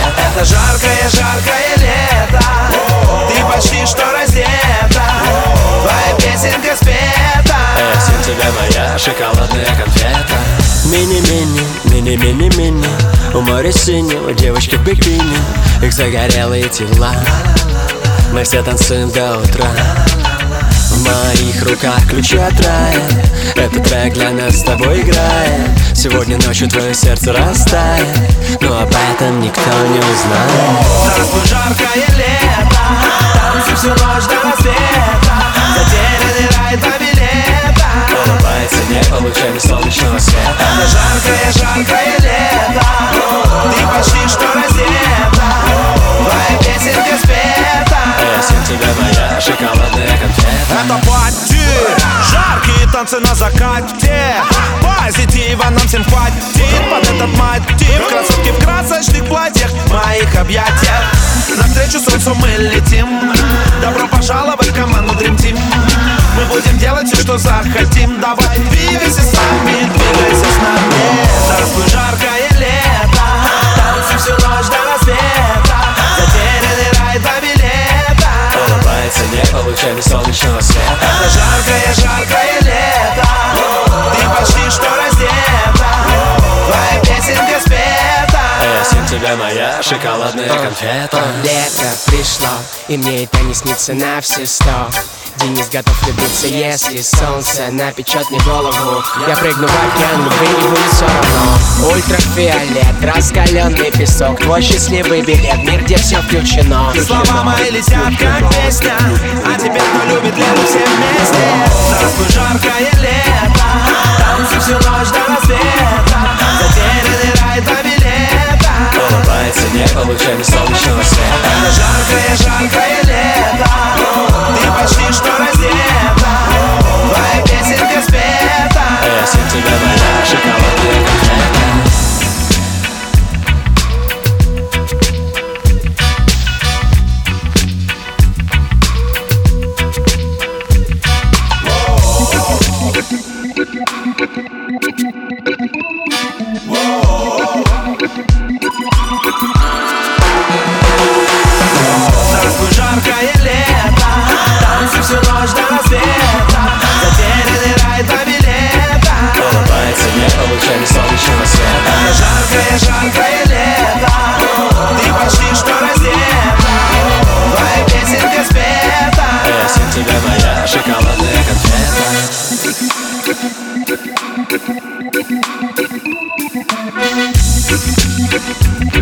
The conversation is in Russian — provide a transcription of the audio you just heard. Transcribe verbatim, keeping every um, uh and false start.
конфета. Это жаркое, жаркое лето, ты почти что раздета, твоя песенка спета. Если тебя моя шоколадная конфета. Мини-мини, мини-мини-мини, у моря синего девочки в бикини, их загорелые тела, мы все танцуем до утра. В моих руках ключи от рая, этот трек для нас с тобой играет. Сегодня ночью твое сердце растает, но об этом никто не узнает. Здравствуй, жаркое лето, танцы всю ночь до рассвета, затерянный рай до билета. Улыбается, не получаем солнечного света. Это жаркое, жаркое лето, ты почти что раздета, твоя песенка спета. Если тебя моя шоколадная конфета. Это пати, жаркие танцы на закате, позитива нам всем хватит под этот мотив. Красотки в красочных платьях, в моих объятиях, навстречу солнцу мы летим. Добро пожаловать в команду Dream Team. Мы будем делать все, что захотим. Давай, двигайся с нами, двигайся с нами. Здравствуй, жаркое лето, танцы всю ночь до рассвета, затерянный рай до билета. Улыбается, не получаем солнечного света. Это жаркое, жаркое лето, ты почти что раздета, твоя песенка спета. Если тебя моя шоколадная конфета. Лето пришло, и мне это не снится на все сто. Денис готов любиться, если солнце напечет мне голову. Я прыгну в океан любви, и будет все равно. Ультрафиолет, раскаленный песок, твой счастливый билет, мир, где все включено. Слова мои летят, как песня, а теперь кто любит лето, все вместе. Здравствуй, жаркое лето, танцы всю ночь до рассвета, затерянный рай до билета. Улыбается, не получаем солнечного света. Это жаркое, жаркое лето, ты почти что раздета, твоя песенка спета. Если тебя моя шоколадная конфета. Здравствуй, жаркое лето, танцы всю ночь до рассвета, затерянный рай до билета. Улыбается, не получаем солнечного света. Это жаркое, жаркое лето, ты почти что раздета, твоя песенка спета. Если тебя моя шоколадная конфета.